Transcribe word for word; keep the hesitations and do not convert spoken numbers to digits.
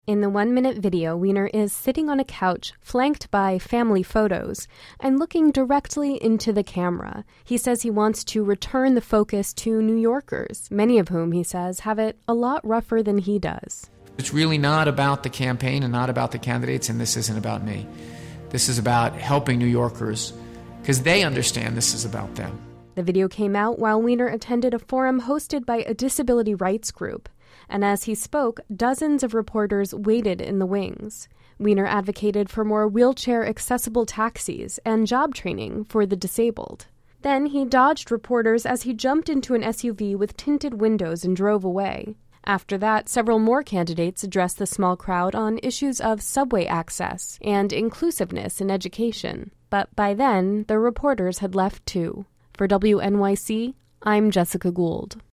In the one-minute video, Weiner is sitting on a couch flanked by family photos and looking directly into the camera. He says he wants to return the focus to New Yorkers, many of whom, he says, have it a lot rougher than he does. It's really not about the campaign and not about the candidates, and this isn't about me. This is about helping New Yorkers because they understand this is about them. The video came out while Weiner attended a forum hosted by a disability rights group. And as he spoke, dozens of reporters waited in the wings. Weiner advocated for more wheelchair-accessible taxis and job training for the disabled. Then he dodged reporters as he jumped into an S U V with tinted windows and drove away. After that, several more candidates addressed the small crowd on issues of subway access and inclusiveness in education. But by then, the reporters had left too. For W N Y C, I'm Jessica Gould.